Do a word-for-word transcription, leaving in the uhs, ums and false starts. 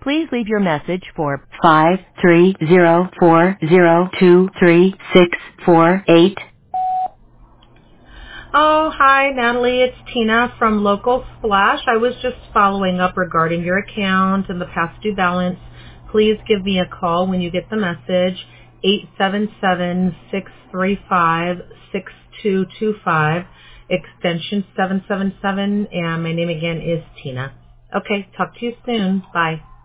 Please leave your message for five three zero four zero two three six four eight. Oh, hi, Natalie. It's Tina from Local Splash. I was just following up regarding your account and the past due balance. Please give me a call when you get the message, eight seven seven, six three five, six two two five, extension seven seven seven, and my name again is Tina. Okay, talk to you soon. Bye.